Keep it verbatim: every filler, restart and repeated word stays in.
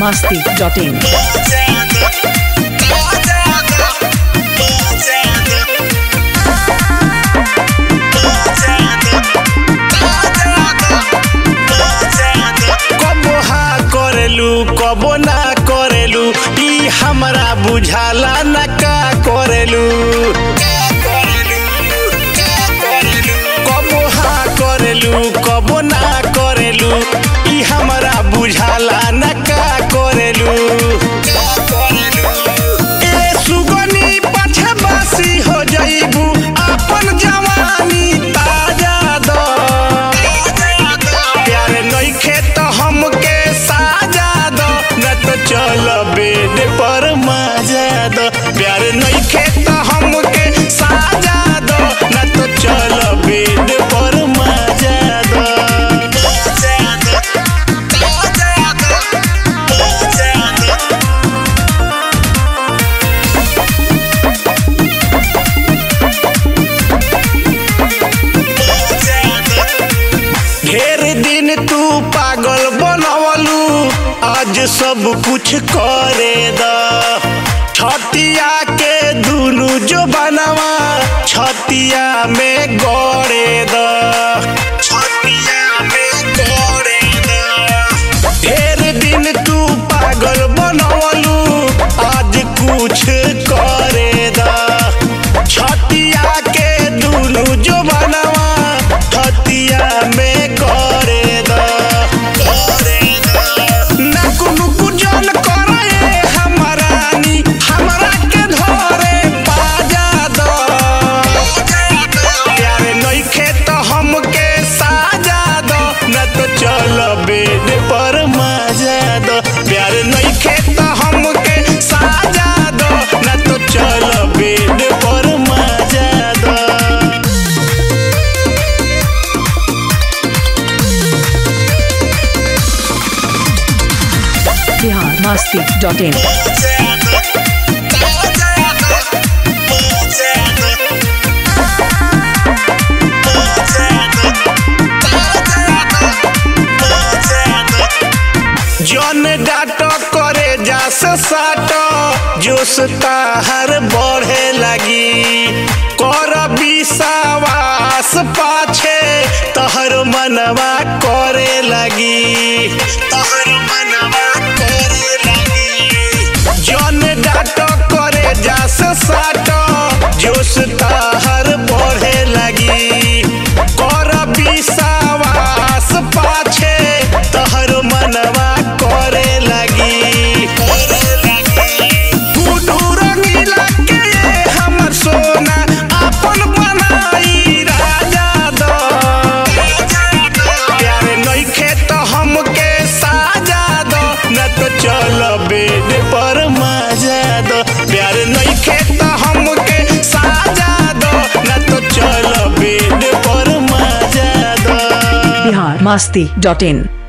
masti dot in. कबो ना करेलू ई हमरा बुझाला ना का करेलू कबो हा करेलू कबो ना करेलू ई हमरा बुझाला ना का करेलू ए सुगनी पाछे बासी हो जाइबू अपन जवानी ताजा दो प्यार नइखे त हमके चल बेड पर मजा दो प्यार नइखे त हमके साजा दो ना तो चल बेड पर मजा दो ढेर दिन तू पागल बनवलू आज सब कुछ करे दा छतिया के दुनु जो बनवा छतिया में गड़े दा छतिया में गड़े दा ढेर दिन तू पागल बनवलू आज कुछ करे दा छतिया के दुनु जो बनवा छतिया में गड़े दा चल बेड पर मजा दो प्यार नइखे त हमके साजा दो ना तो चल बेड पर मजा दो Bihar masti dot in. जन डाट करे जास साट जोश ताहर बढ़े लगी कर विश्वास पाछे तहर मनवा करे लगी तहर मनवा करे लगी जन डाट करे जास साट जोश ताहर बढ़े लगी कर विश्वास पाछे तहर मनवा करे लगी गुडू रंगीला के हमर सोना अपन बनाई राजा दो प्यार नइखे त हमके साजा दो ना तो चल बेड पर मजा दो प्यार नइखे त हमके साजा दो ना तो चल बेड पर मजा दो Bihar masti dot in.